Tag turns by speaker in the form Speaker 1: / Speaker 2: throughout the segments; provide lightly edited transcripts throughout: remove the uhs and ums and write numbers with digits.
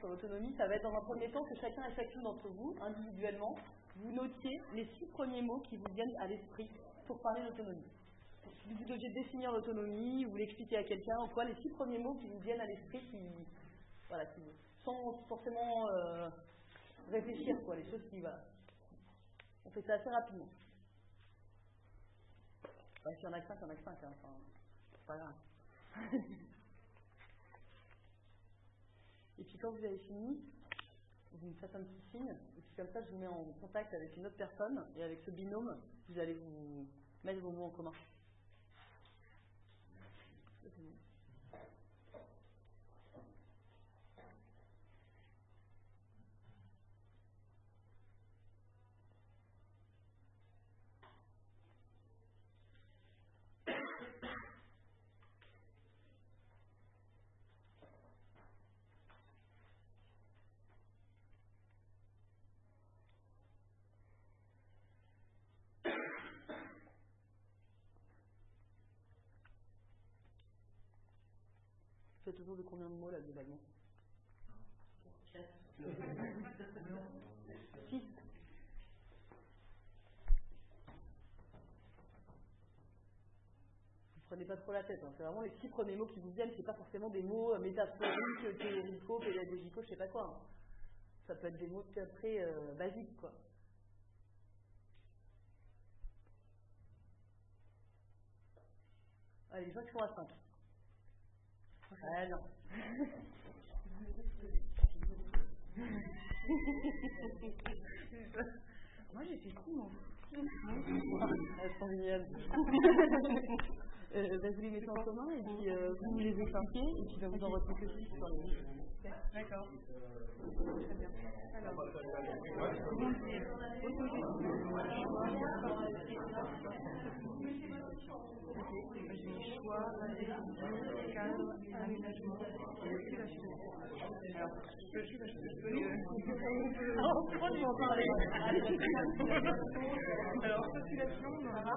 Speaker 1: l'autonomie, ça va être dans un premier temps que chacun et chacune d'entre vous, individuellement, vous notiez les 6 premiers mots qui vous viennent à l'esprit pour parler d'autonomie. Si vous deviez définir l'autonomie, ou l'expliquer à quelqu'un, ou quoi, les 6 premiers mots qui vous viennent à l'esprit, sans forcément réfléchir, quoi, les choses qui, voilà. On fait ça assez rapidement. S'il y en a que 5, il y en a que 5, hein. Enfin, c'est pas grave. Et puis quand vous avez fini, vous me faites un petit signe, et puis comme ça je vous mets en contact avec une autre personne, et avec ce binôme, vous allez vous mettre vos mots en commun. Vous faites toujours de combien de mots là globalement? 6. Vous prenez pas trop la tête, hein. C'est vraiment les 6 premiers mots qui vous viennent, c'est pas forcément des mots métaphoriques, théorico, pédagogico, je sais pas quoi. Hein. Ça peut être des mots très basiques, quoi. Allez, les gens qui sont à 5. Ah non.
Speaker 2: Moi j'ai fait tout, moi.
Speaker 1: Elles sont géniales. Vous les mettez en commun et puis vous les expliquez et puis vous en retenez que 6 sur les listes.
Speaker 2: D'accord. Très bien. Alors, comment dire, j'ai choix, décision, cadre, aménagement et occupation. Alors, je peux lui en parler. Alors, population,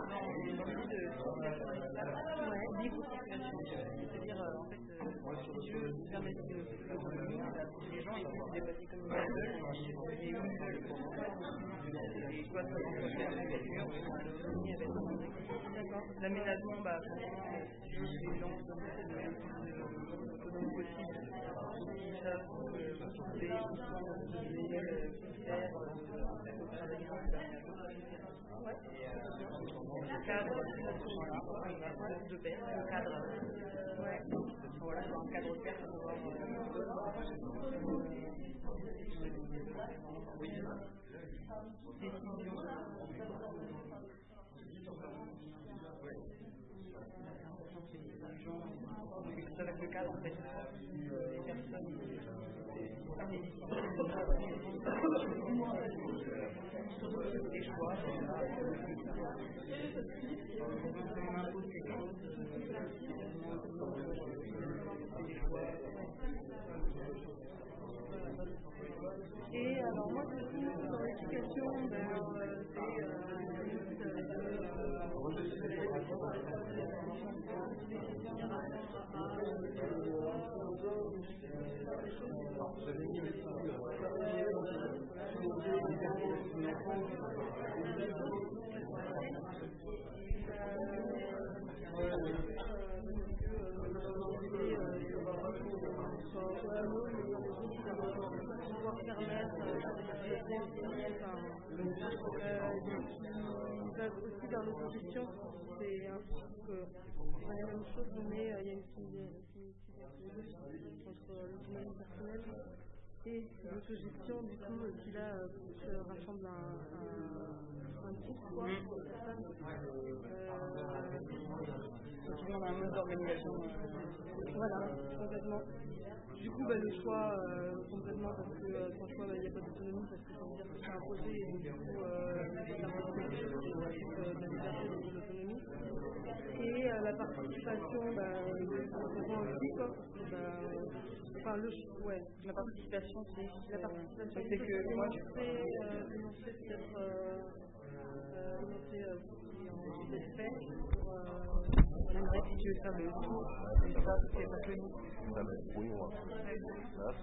Speaker 2: libre circulation. C'est-à-dire, en fait, si Dieu permet de les gens ils peuvent se déplacer comme ils veulent, et où ils veulent. Et soit ça va se faire la voiture, soit l'autonomie avec d'accord. L'aménagement, si les gens se donnent l'autonomie possible, ils savent trouver où sont les faire, au travail. Ouais. Le cadre, voilà, de paix, le cadre. Ouais. Voilà, c'est un cadre clair pour pouvoir décision. C'est avec le cadre, en fait, les personnes, les choix, on impose quelque chose, et alors moi je trouve dans l'éducation, pouvoir permettre aussi dans l'autogestion, c'est un truc que c'est la même chose, mais il y a une similitude entre l'autonomie personnelle et l'autogestion, du coup, qui là se rassemble à un groupe, quoi.
Speaker 1: On a un mode d'organisation.
Speaker 2: Voilà, complètement. Du coup, le choix, complètement, parce que sans choix, il n'y a pas d'autonomie, parce que ça veut dire que c'est imposé, et du coup, ça va quelque chose de la liberté et de l'autonomie. Et la participation, complètement aussi, quoi. La participation, c'est que moi, je sais peut-être c'est fait pour... J'aimerais si tu veux faire le tour et ça, c'est pas que nous.
Speaker 3: Oui, on va faire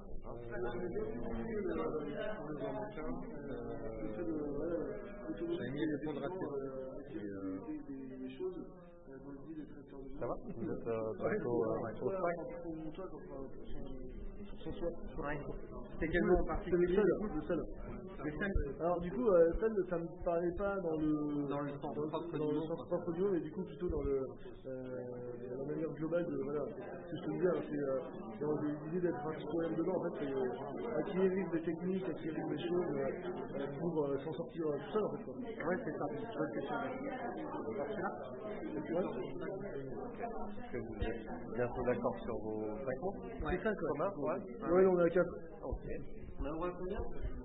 Speaker 4: j'avais mis les fonds de ratio.
Speaker 3: Ça va? Vous êtes bientôt au 5?
Speaker 4: C'est quel mot en particulier?
Speaker 5: Le seul. Alors du coup, seul, ça me parlait pas dans le sens propre du mot, mais du coup plutôt dans la manière globale de voilà. Ce que je te disais, c'est dans l'idée d'être un citoyen dedans. En fait, c'est acquérir des techniques, acquérir des choses pour s'en sortir tout seul en fait. Quoi.
Speaker 4: Ouais, c'est ça. Je vois ce que tu veux dire.
Speaker 3: Est-ce que vous êtes bientôt d'accord sur vos 5 mots?
Speaker 5: C'est 5
Speaker 3: commun,
Speaker 5: ouais, on est à 4.
Speaker 3: Ok.
Speaker 4: On a le droit à combien?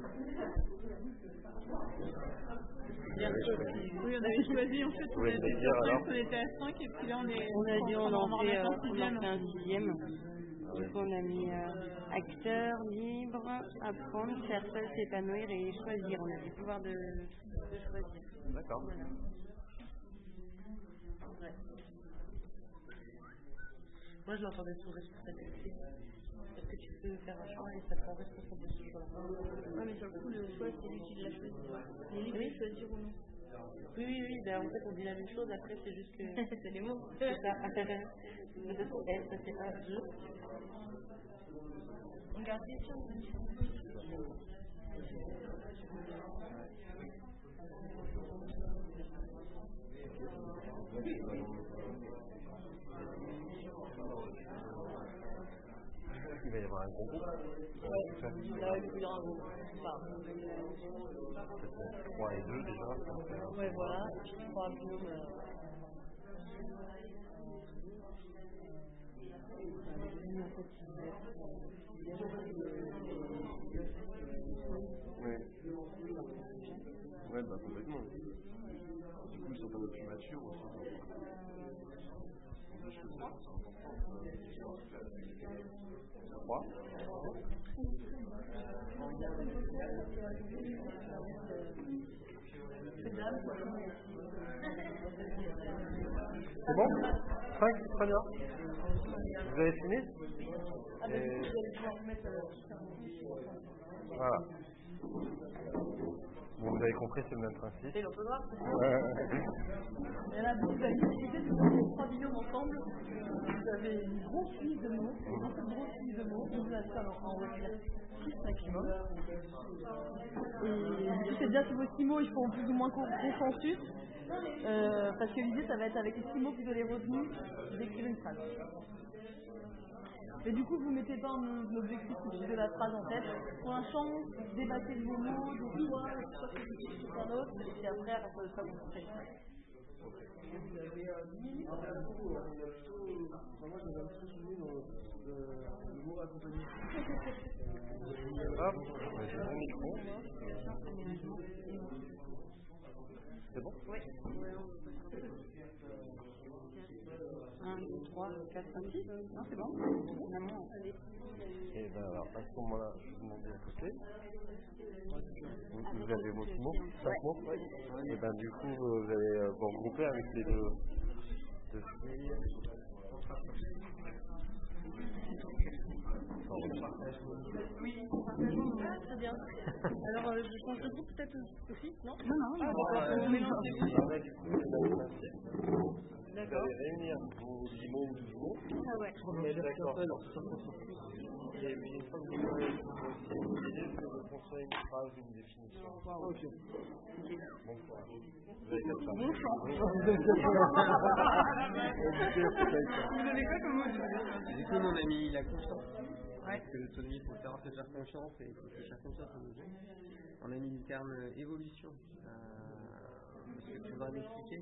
Speaker 2: Oui, on avait choisi en fait, on était à 5 et puis là on est.
Speaker 6: On a dit on en fait un 6e. Du coup on a mis acteur, libre, apprendre, faire seul, s'épanouir et choisir. On a du pouvoir de choisir.
Speaker 3: D'accord.
Speaker 6: Voilà.
Speaker 2: Ouais. Moi je l'entendais sous responsabilité. Parce que tu peux faire un choix et ça prend responsabilité sur ce choix-là.
Speaker 7: Ouais, mais sur le coup, le choix, c'est lui qui l'a choisi. Il est libre de choisir ou non.
Speaker 2: Oui, ben, en fait on dit la même chose, après c'est juste que.
Speaker 7: C'est les mots.
Speaker 2: C'est ça. Peut-être ça c'est pas je.
Speaker 7: On garde les choses.
Speaker 3: Il va y avoir un gros groupe.
Speaker 1: Ouais, là, il y aura un groupe.
Speaker 3: Peut-être 3 et 2 déjà.
Speaker 1: Ouais, voilà. Et puis 3 binômes.
Speaker 3: Ouais, bah complètement. Du coup, ils sont pas plus matures aussi. Je sais pas, c'est important. 3. C'est bon? 5, très bien. Vous avez fini?
Speaker 1: Ah, bah, du coup, vous allez pouvoir mettre
Speaker 3: Voilà. Bon, vous avez compris, c'est le même principe.
Speaker 1: c'est l'orthographe. Et là, vous avez discuté de ces 3 binômes ensemble. Vous avez une grosse liste de mots, une grosse liste de mots. Vous allez ça en retenir 6 maximum. Et du coup, c'est bien si vos 6 mots, ils font plus ou moins consensus. Parce que l'idée, ça va être avec les 6 mots que vous allez retenir d'écrire une phrase. Et du coup, vous ne mettez pas un objectif tout de suite de la phrase en tête. Pour l'instant, débattez vos mots, des choix, soit que vous dites tout un autre, et puis après, à partir de ça, vous faites.
Speaker 5: Vous avez 10 minutes. Moi, j'avais un petit peu souligné le mot accompagné.
Speaker 3: Hop, j'ai mon micro. C'est bon?
Speaker 6: Oui. 1, 2, 3, 4, 5, 6. Non, c'est bon. Finalement,
Speaker 3: Et ben alors, à ce moment-là, je vous demande de côté. Vous avez vos mots? 5 mots? Et ben du coup, vous allez vous regrouper avec les deux filles.
Speaker 7: Oui, très bien. Alors, je change de groupe peut-être aussi, non?
Speaker 6: non.
Speaker 7: On mélange.
Speaker 3: Vous allez réunir vos 10 mots ou 12 mots.
Speaker 7: Ah ouais.
Speaker 3: D'accord. Et puis une fois que vous avez l'idée, c'est de construire une phrase, une définition.
Speaker 5: Ok.
Speaker 3: Bon courage. Vous avez fait ça.
Speaker 7: Bon choix.
Speaker 2: Vous avez quoi comme mot?
Speaker 4: Du coup, nous, on a mis la confiance. Parce que l'autonomie, il faut savoir se faire confiance et il faut se faire confiance aux autres. On a mis le terme évolution. Est-ce que tu voudrais m'expliquer?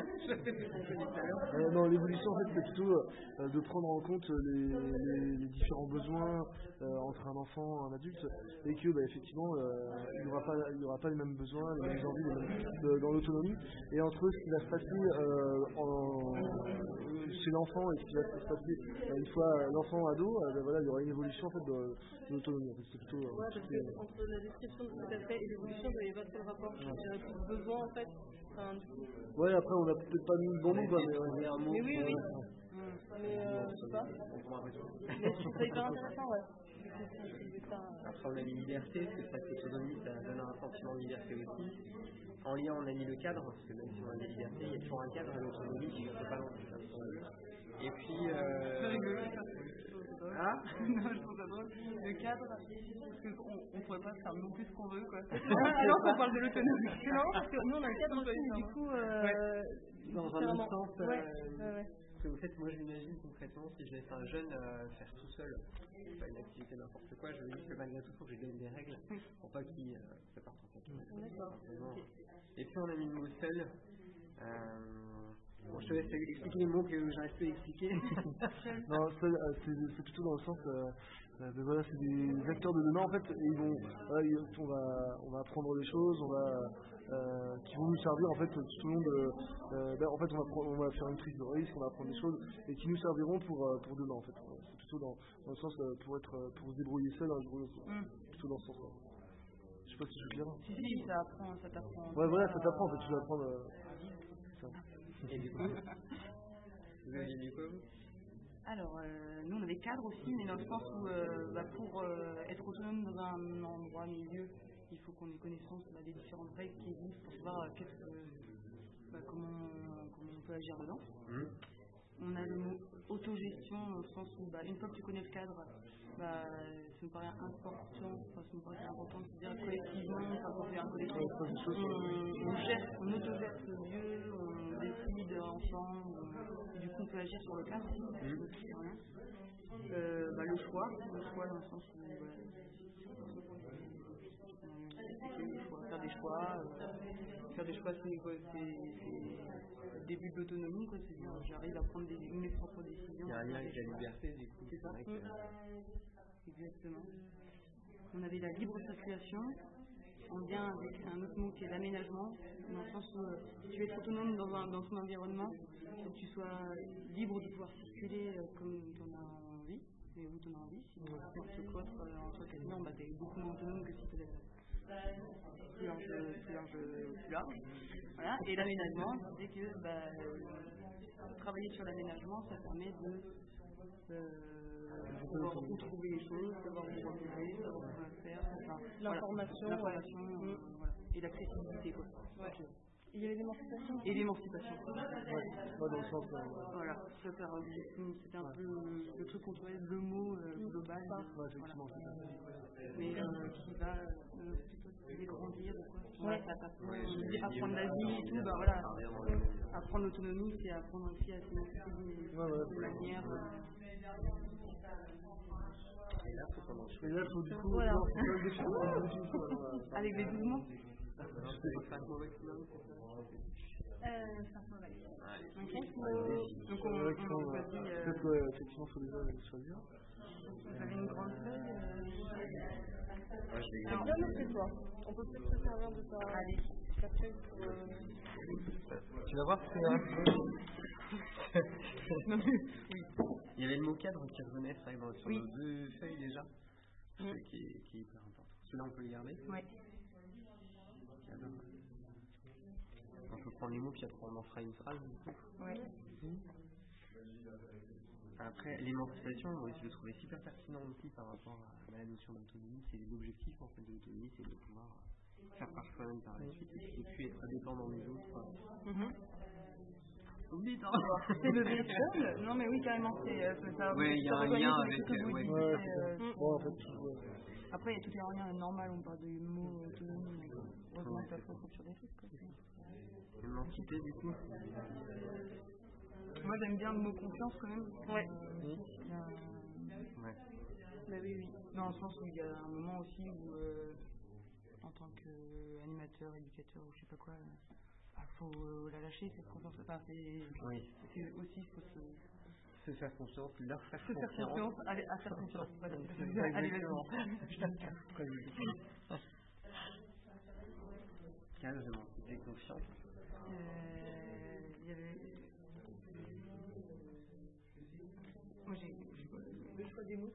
Speaker 5: Non, l'évolution, en fait, c'est plutôt de prendre en compte les différents besoins entre un enfant et un adulte, et que, effectivement, il n'y aura pas les mêmes besoins, les mêmes envies, dans l'autonomie. Et entre eux, ce qui va se passer chez l'enfant et ce qui va se passer une fois l'enfant ado, voilà, il y aura une évolution en fait de l'autonomie. En fait, c'est plutôt.
Speaker 7: Parce que entre la description de ce que tu as fait et l'évolution, il n'y avait pas trop de rapport. Je dirais plus besoin en fait. Enfin, du coup.
Speaker 5: Ouais, après on a peut-être pas mis le bon mot, quoi, mais
Speaker 4: un mot.
Speaker 7: Mais oui. Mais je sais pas. Mais je trouve ça hyper intéressant, ouais.
Speaker 4: Après on a mis liberté, parce que ça l'autonomie, ça donne un sentiment de liberté aussi. En lien on a mis le cadre, parce que même si on a des libertés, il y a toujours un cadre à l'autonomie qui ne peut pas lancer ça. Et puis
Speaker 2: C'est rigolo ça.
Speaker 4: Ah
Speaker 2: Non, je trouve ça drôle. Le cadre, parce qu'on pourrait pas faire non plus ce qu'on veut, quoi.
Speaker 7: Alors qu'on parle de l'autonomie. C'est marrant parce que nous on a un cadre aussi, mais du coup.
Speaker 4: Dans un autre sens.
Speaker 7: Ouais.
Speaker 4: Parce que en fait, moi je m'imagine concrètement si je laisse un jeune faire tout seul pas une activité n'importe quoi, je me dis que malgré tout, il faut que je donne des règles pour pas qu'il se parte en fait.
Speaker 7: D'accord.
Speaker 4: Et puis on a mis le mot seul. Bon, je te laisse expliquer les mots que j'arrive plus à expliquer.
Speaker 5: Non, seul, c'est plutôt dans le sens. Voilà, c'est des acteurs de demain en fait, et ils vont, voilà, on va apprendre des choses, qui vont nous servir en fait tout au long de. En fait, on va faire une prise de risque, on va apprendre des choses et qui nous serviront pour demain en fait. C'est plutôt dans le sens pour se débrouiller seul, plutôt dans ce sens-là. Je sais pas si je suis clair.
Speaker 2: Si, ça t'apprend.
Speaker 5: Ouais, voilà, ça t'apprend en fait, tu vas apprendre. Ça.
Speaker 4: Et du coup, vous aviez mis quoi vous?
Speaker 2: Alors, nous on avait cadre aussi, mais dans le sens où pour être autonome dans un endroit, milieu, il faut qu'on ait connaissance des différentes règles qui existent pour savoir comment on peut agir dedans. On a le mot autogestion au sens où une fois que tu connais le cadre, ça me paraît important, de se dire collectivement, quand on fait un collectif, on autogère ce lieu, on décide ensemble, et du coup on peut agir sur le cadre. Le choix dans le sens où faire des choix, c'est le début de l'autonomie, quoi. C'est-à-dire j'arrive à prendre mes propres décisions.
Speaker 4: Il y a un lien avec la liberté, du coup.
Speaker 2: C'est ça. Exactement. On avait la libre circulation, en lien avec un autre mot qui est l'aménagement, dans le sens où si tu veux être autonome dans ton environnement, il faut que tu sois libre de pouvoir circuler comme tu en as envie, et où tu en as envie. Si tu te coffres entre quasiment, tu es beaucoup moins autonome que si tu es plus large. Voilà. Et l'aménagement, c'est que travailler sur l'aménagement, ça permet de pouvoir retrouver les choses, savoir où repérer, savoir quoi faire,
Speaker 7: l'information,
Speaker 2: voilà. Et l'accessibilité, quoi.
Speaker 7: Ouais. Il y avait l'émancipation.
Speaker 2: Et l'émancipation.
Speaker 5: Ouais, dans le sens.
Speaker 2: Voilà, c'était un peu le truc qu'on trouvait le mot global.
Speaker 5: Ouais, effectivement.
Speaker 2: Voilà. Mais qui va grandir, quoi. Apprendre la vie et tout, apprendre l'autonomie, c'est apprendre aussi à s'émanciper de manière.
Speaker 4: Et là, faut qu'on en
Speaker 5: Et là, faut du coup.
Speaker 7: Voilà.
Speaker 2: Avec les 12 mots.
Speaker 4: 5 mots maximum.
Speaker 7: 5 mots maximum.
Speaker 2: Donc on choisit.
Speaker 5: Peut-être effectivement, il faut déjà choisir.
Speaker 2: Vous avez une grande feuille.
Speaker 7: Alors, bien noté, toi. On peut peut-être se servir de ta feuille pour.
Speaker 4: Tu vas voir que il y avait le mot cadre qui revenait sur nos 2 feuilles déjà, qui est hyper important. Celui-là on peut le garder.
Speaker 2: Ouais.
Speaker 4: On peut prendre les mots puis après on en fera une phrase du coup.
Speaker 2: Ouais.
Speaker 4: Après l'émancipation, moi je le trouvais super pertinent aussi par rapport à la notion d'autonomie. C'est l'objectif en fait de l'autonomie, c'est de pouvoir faire par soi-même par la suite et puis être dépendant des autres.
Speaker 2: Oublie c'est le véhicule. Non mais oui carrément c'est ça.
Speaker 4: Oui, il y a un lien avec.
Speaker 2: Après il y a tout un lien normal, on parle de mots autonomie, mais heureusement ça se retrouve sur des trucs.
Speaker 4: L'émancipé du coup.
Speaker 2: Moi j'aime bien le mot confiance quand même.
Speaker 7: Ouais.
Speaker 2: Oui. Dans le sens où il y a un moment aussi où en tant qu'animateur, éducateur ou je sais pas quoi, faut la lâcher cette confiance. C'est aussi faut
Speaker 4: se faire confiance, leur faire
Speaker 2: confiance. Se faire confiance, à faire confiance. Voilà. Allez, vas-y.
Speaker 4: 15, j'ai confiance.
Speaker 2: Il y avait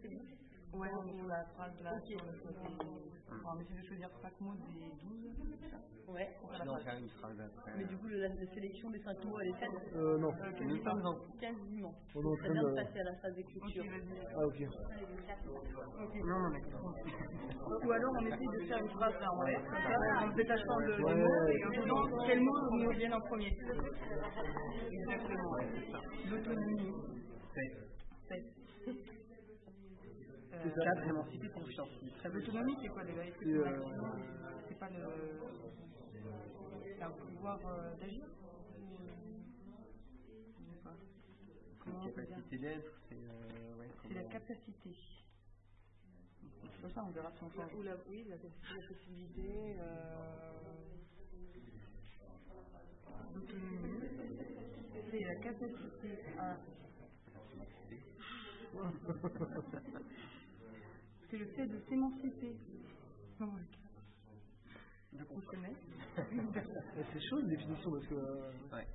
Speaker 2: c'est bon. Ouais, on est sur la phrase là, sur le côté. On essaie de choisir 5 mots des 12, c'est ça?
Speaker 1: Ouais.
Speaker 4: Sinon, faire une phrase après.
Speaker 1: Mais du coup, la sélection des 5 mots, elle est faite
Speaker 5: Non.
Speaker 4: Nous sommes en...
Speaker 1: quasiment.
Speaker 5: On est en
Speaker 1: C'est
Speaker 5: train
Speaker 1: bien de
Speaker 5: de...
Speaker 1: passer à la phase d'écriture.
Speaker 5: Ah, ok.
Speaker 2: Non, non, ou alors on essaie de faire une phrase là en l'air, comme ça, en se détachant des mots, et en disant quels mots nous viennent en premier. Exactement, c'est ça. L'autonomie. C'est.
Speaker 4: 4, émancipé, confiance.
Speaker 2: L'autonomie, c'est quoi déjà? C'est pas un pouvoir d'agir?
Speaker 4: C'est une capacité d'être,
Speaker 2: c'est la capacité. C'est ça, on verra si on change.
Speaker 1: Oui, la possibilité.
Speaker 2: L'autonomie, c'est la capacité à. C'est le fait de s'émanciper. De consommer.
Speaker 5: C'est chaud une définition parce que...
Speaker 4: Ouais.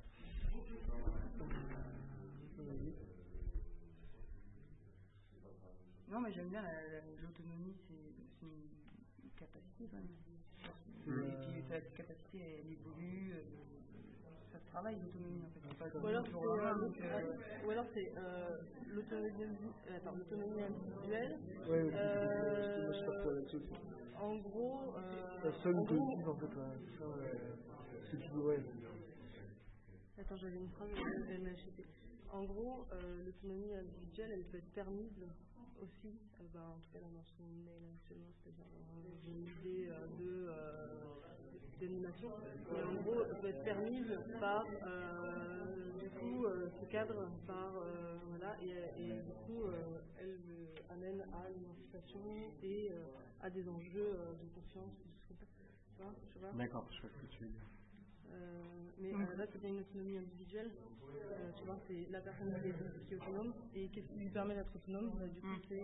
Speaker 2: Non, mais j'aime bien l'autonomie, c'est une capacité quand même. Et puis cette capacité, elle évolue, ça se travaille l'autonomie en fait. C'est pas
Speaker 1: ou alors c'est l'autonomie individuelle.
Speaker 5: Ouais, moi je partais là-dessus aussi.
Speaker 1: En gros,
Speaker 5: la seule collective en fait, c'est tout, ouais.
Speaker 1: Attends, j'avais une phrase, elle m'a échappé. En gros, l'autonomie individuelle, elle peut être permise aussi, en tout cas dans son mail actuellement, c'est-à-dire j'ai une idée d'animation, mais en gros, elle peut être permise par du coup ce cadre, par voilà, et du coup elle amène à l'émancipation et à des enjeux de confiance, des choses comme ça, tu vois.
Speaker 4: D'accord, je vois ce que tu veux dire.
Speaker 1: Mais là, c'est bien une autonomie individuelle. Tu vois, c'est la personne qui est autonome. Et qu'est-ce qui lui permet d'être autonome? Du coup, c'est.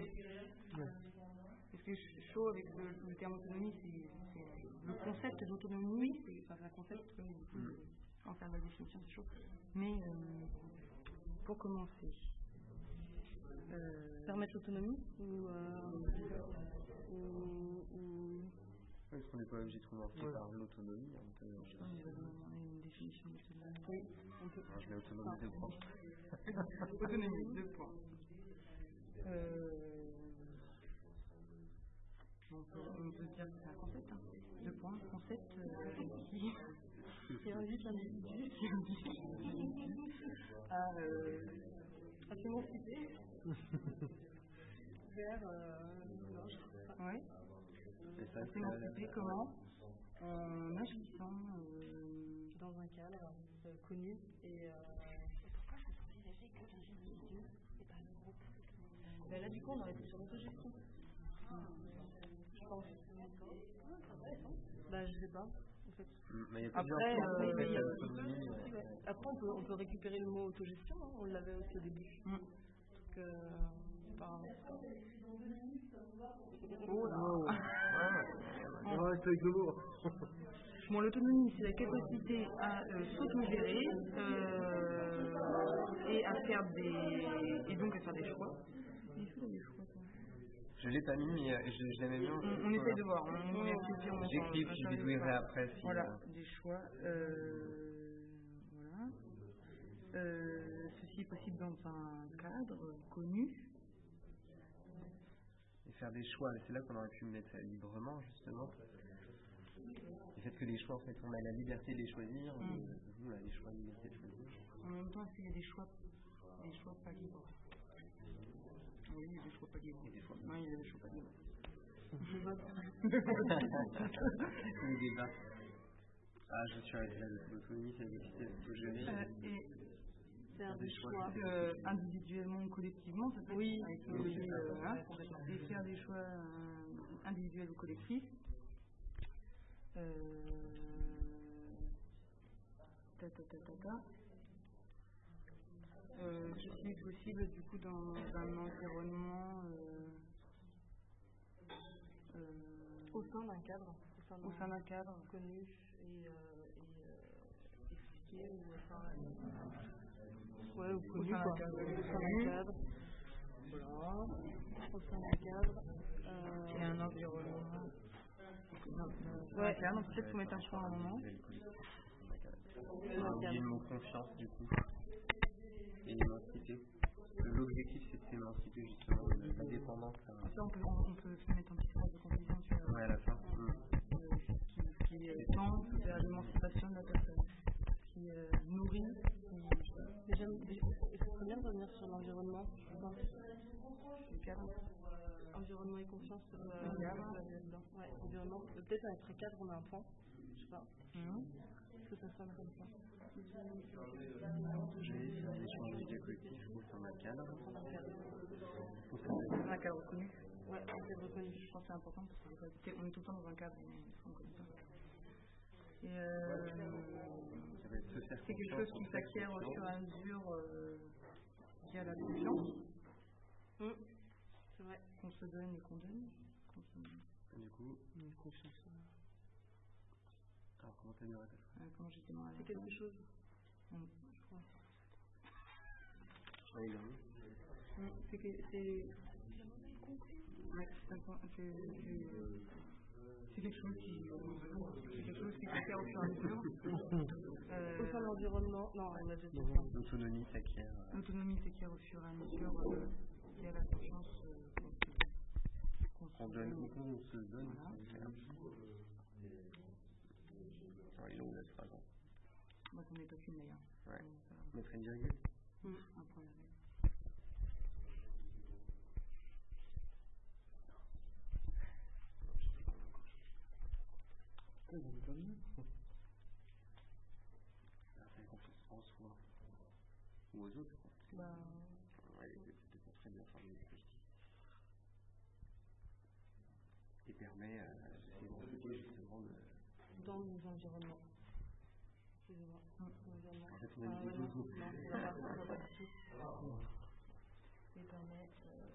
Speaker 2: Ce qui est chaud avec le terme autonomie, c'est le concept d'autonomie. C'est un concept, en faire la définition, c'est chaud. Mais pour commencer,
Speaker 1: permettre l'autonomie ou
Speaker 4: Est-ce qu'on n'est pas obligé de commencer par l'autonomie?
Speaker 2: Je pense qu'il va demander une définition d'autonomie.
Speaker 1: Oui, on peut.
Speaker 4: Je mets autonomie 2 points.
Speaker 2: Autonomie, 2 points. On peut dire que c'est un concept, 2 points. Concept qui invite l'individu à s'émanciper vers ouais. S'émanciper comment? En agissant
Speaker 1: dans un cadre connu et pourquoi je me privilégie que l'individu et pas le groupe? Là du coup on aurait été sur l'autogestion. Je pense. Je sais pas en fait.
Speaker 4: Mais il y a plusieurs
Speaker 1: après on peut récupérer le mot autogestion, hein, on l'avait aussi au début. Donc
Speaker 5: oh là. On reste avec le mot.
Speaker 2: Bon, l'autonomie, c'est la capacité à s'autogérer et à faire et donc à faire des choix.
Speaker 4: Je l'ai pas mis, mais je l'aimais bien.
Speaker 2: On essaie de voir.
Speaker 4: J'écris, puis je bidouillerai après. Si
Speaker 2: voilà, des choix. Voilà. Ceci est possible dans un cadre connu.
Speaker 4: Et faire des choix, c'est là qu'on aurait pu me mettre librement, justement. Le fait que les choix, en fait, on a la liberté de les choisir. Nous, on a les choix, la liberté de choisir.
Speaker 2: En même temps, est-ce qu'il y a des choix pas libres? Oui, il y a des choix pas libres.
Speaker 4: Et des fois.
Speaker 2: Non, il y a des choix pas libres.
Speaker 4: Le débat. Je suis arrêté là. L'autonomie, c'est la capacité de s'autogérer.
Speaker 1: faire des choix
Speaker 2: individuellement ou collectivement, ça peut
Speaker 1: oui,
Speaker 2: et faire des choix individuels ou collectifs. Ceci est possible du coup dans un environnement
Speaker 1: au sein d'un cadre,
Speaker 2: connu
Speaker 1: et expliqué ou
Speaker 2: au sein d'un cadre.
Speaker 7: Voilà. Enfin, un cadre.
Speaker 2: Et un environnement. Ouais, là, donc peut-être faut mettre un point à un moment.
Speaker 4: Il y a le mot confiance du coup. Et immensité. L'objectif c'est de s'émanciper justement de la dépendance.
Speaker 2: Ça, on peut mettre un petit phrase de conclusion, tu vois.
Speaker 4: Ouais, à la fin.
Speaker 2: Qui tend vers l'émancipation de la personne. Qui nourrit.
Speaker 6: Déjà, c'est très bien de revenir sur l'environnement.
Speaker 2: Le cadre.
Speaker 6: Environnement et confiance, ouais, environnement. Peut-être avec très cadre, on a un point. Je sais pas. Est-ce que ça sonne comme ça?
Speaker 4: J'ai un échange collectif au sein d'un cadre.
Speaker 2: Un cadre reconnu.
Speaker 6: Ouais, un cadre reconnu.
Speaker 2: Je pense que c'est important parce qu'on est tout le temps dans un cadre, on ne connaît pas. Et c'est quelque chose qui s'acquiert au fur et à mesure via la confiance.
Speaker 6: C'est vrai.
Speaker 2: Qu'on se donne et qu'on donne.
Speaker 4: Du coup, confiance. Alors, comment t'as mis la tête?
Speaker 2: Comment j'étais dans la
Speaker 6: c'est quelque chose.
Speaker 2: Je crois.
Speaker 6: C'est
Speaker 2: quelque chose qui s'acquiert au fur et à mesure.
Speaker 6: Au sein de l'environnement, non, on a déjà dit.
Speaker 4: L'autonomie s'acquiert.
Speaker 2: L'autonomie s'acquiert au fur et à mesure via la confiance
Speaker 4: qu'on donne ou qu'on se donne. Il est long la phrase.
Speaker 2: Moi, on n'est pas qu'une d'ailleurs.
Speaker 4: Ouais. Mettre une virgule.
Speaker 2: Un point virgule.
Speaker 4: Faire confiance en soi ou aux autres. Ouais, c'est pas très bien formulé ce que je dis. Et permet à la justement de.
Speaker 6: Dans nos environnements. Excusez-moi.
Speaker 4: En fait, on a mis des deux mots.
Speaker 6: On va pas du tout. Et permet.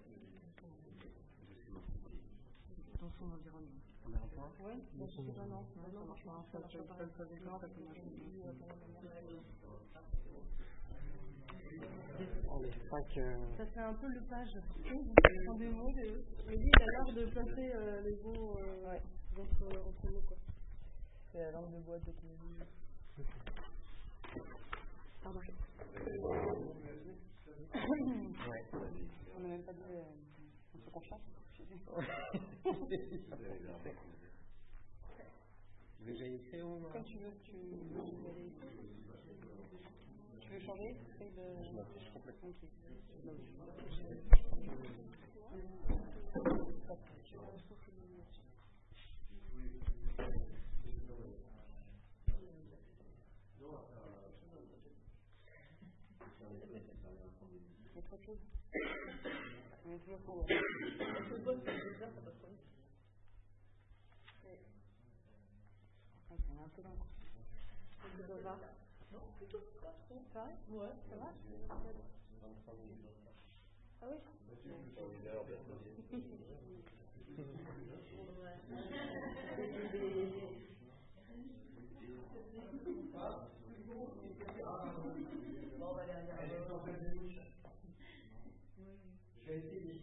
Speaker 2: Dans son environnement.
Speaker 4: On a un point?
Speaker 6: Ouais, je sais pas, non. Ça marche pas. Ça marche pas. Ça fait un peu le page. En des mots, mais lui, il a l'art de placer les mots entre mots, quoi.
Speaker 2: C'est la langue de bois de technologie.
Speaker 6: Pardon.
Speaker 4: Ouais.
Speaker 6: On n'a même pas dit on se confiance.
Speaker 4: Vous voulez que j'aille écrire ou non?
Speaker 6: Comme tu veux, tu veux changer?
Speaker 4: Je m'en fiche complètement.
Speaker 6: Autre chose. On est toujours pour. C'est bon, c'est bizarre, ça passe pas vite. On est un peu dans le coup. Ça va? Non, plutôt pas trop. Ça va? Ouais, ça va? Ah oui? Bon, on va aller regarder. Je vais essayer.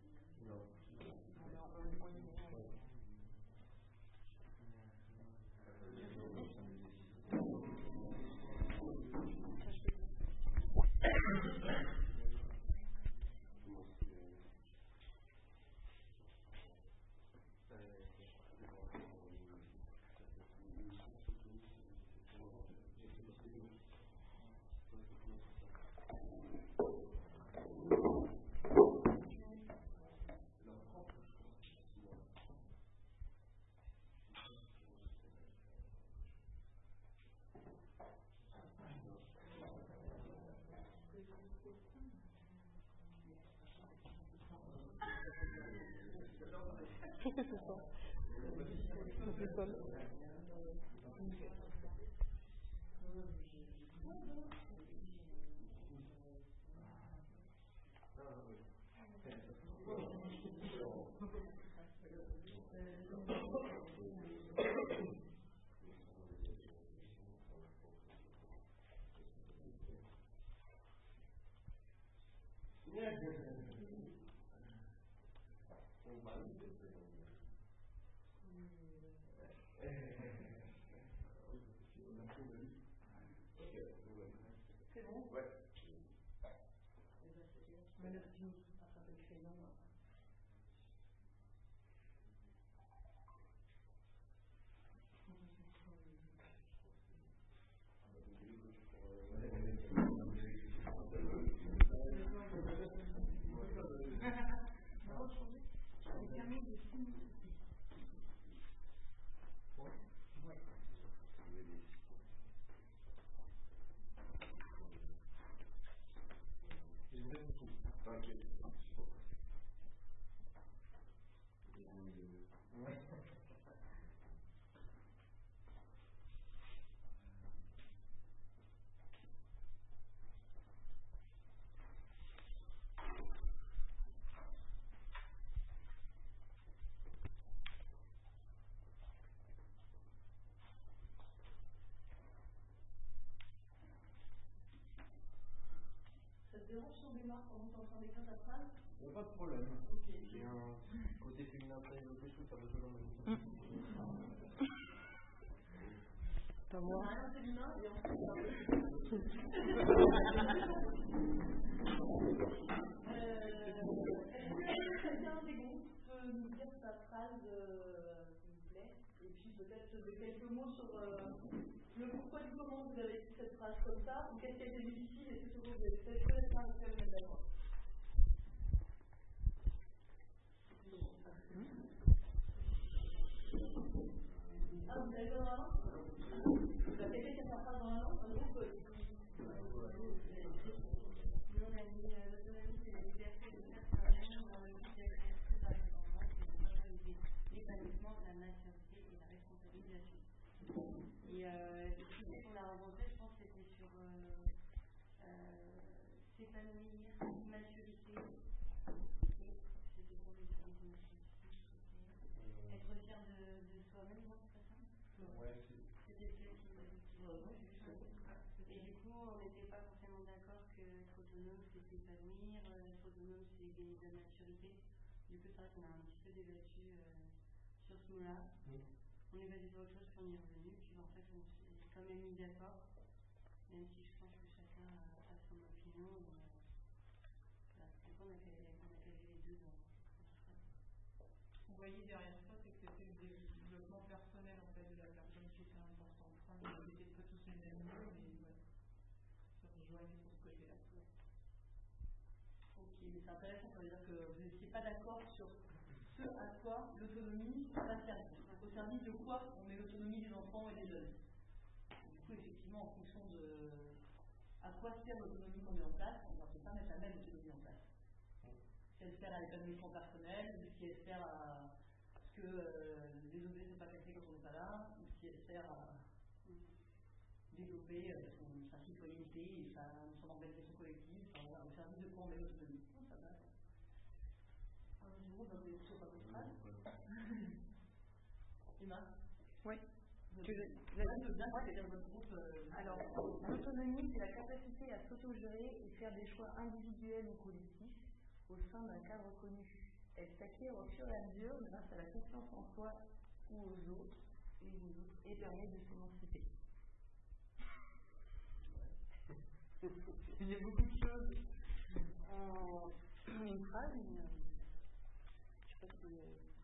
Speaker 6: C'est ça. C'est comme.
Speaker 1: même optimiste à faire des crayons. Ça te dérange sur des marques pendant que tu es en train d'écrire ta phrase?
Speaker 3: Il n'y a pas de problème.
Speaker 1: Okay.
Speaker 3: J'ai un côté féminin très développé, je trouve ça va toujours mieux.
Speaker 6: Pas moi.
Speaker 1: On a un féminin et ensuite quelqu'un des groupes peut nous dire sa phrase, s'il vous plaît, et puis peut-être quelques mots sur le pourquoi du comment vous avez écrit cette phrase comme ça, ou qu'est-ce qui a été difficile, et ce que vous avez fait, peut-être pas vous mettre d'accord. Ah, vous avez dans la main? Vous avez quelqu'un qui a sa phrase dans la main? Un groupe
Speaker 8: Nous, on a mis l'autonomie, c'est la liberté de faire soi-même dans le but de créer dans l'environnement, c'est de favoriser l'épanouissement, la maturité et la responsabilisation. Et le sujet qu'on a rencontré, je pense que c'était sur s'épanouir, maturité, et c'était pour les maturité, être fier de soi-même, non, c'est pas ça?
Speaker 3: Ouais,
Speaker 8: c'était lequel qui m'a dit. Et du coup, on n'était pas forcément d'accord que être autonome, c'est s'épanouir, être autonome, c'est gagner de la maturité. Du coup, c'est vrai qu'on a un petit peu débattu sur ce mot-là. On est basé sur autre chose, puis on y est revenu, puis en fait, on s'est quand même mis d'accord, même si je pense que chacun a son opinion. Voilà. Du coup, on a calé les deux dans ce phrase.
Speaker 2: Vous voyez derrière ça, c'est que c'était le développement personnel en fait de la personne qui était important. Enfin, on n'était pas tous les mêmes mots, mais ouais, ça rejoignait sur ce côté-là.
Speaker 1: Ok, mais c'est intéressant, ça veut dire que vous n'étiez pas d'accord sur ce à quoi l'autonomie va servir. Au service de quoi on met l'autonomie des enfants et des jeunes. Du coup, effectivement, en fonction de à quoi sert l'autonomie qu'on met en place, on ne va peut-être pas mettre la même autonomie en place. Si elle sert à l'épanouissement personnel, ou si elle sert à ce que les objets ne sont pas cassés quand on n'est pas là, ou si elle sert à développer sa citoyenneté et son organisation collective, enfin, voilà, au service de quoi on met l'autonomie. Ça va. Du groupe, vous avez toujours pas votre phrase. Emma?
Speaker 6: Oui.
Speaker 1: Alors, l'autonomie, c'est la capacité à s'autogérer et faire des choix individuels ou collectifs au sein d'un cadre connu. Elle s'acquiert au fur et à mesure grâce à la confiance en soi ou aux autres et permet de s'émanciper. Il y a beaucoup de choses en une phrase, mais je sais pas si